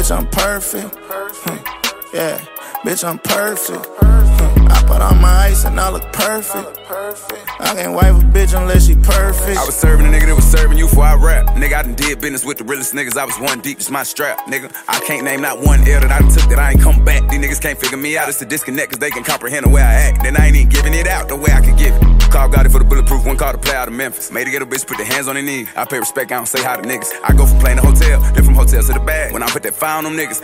Bitch, I'm perfect. Yeah, bitch, I'm perfect. I put on my ice and I look perfect. I can't wipe a bitch unless she perfect. I was serving a nigga that was serving you before I rap. Nigga, I done did business with the realest niggas. I was one deep, it's my strap, nigga. I can't name not one L that I done took that I ain't come back. These niggas can't figure me out. It's a disconnect cause they can comprehend the way I act. Then I ain't even giving it out the way I could give it. Call got it for the bulletproof, one call to play out of Memphis. Made to get a bitch, put their hands on their knees. I pay respect, I don't say hi to niggas. I go from playing the hotel, then from hotels to the bag. When I put that fire on them niggas,